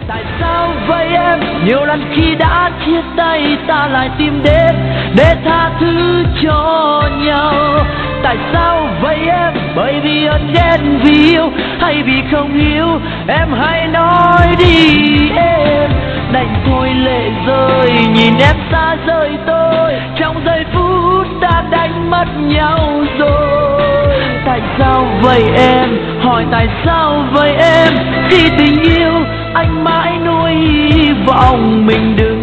Tại sao vậy em? Nhiều lần khi đã chia tay ta lại tìm đến để tha thứ cho nhau. Tại sao vậy em? Bởi vì hờn ghen, vì yêu hay vì không yêu? Em hãy nói đi em. Đành thôi lệ rơi nhìn em xa rời tôi trong giây phút đã đánh mất nhau rồi. Tại sao vậy em? Hỏi tại sao vậy em? Khi tình yêu anh mãi nuôi hy vọng mình đừng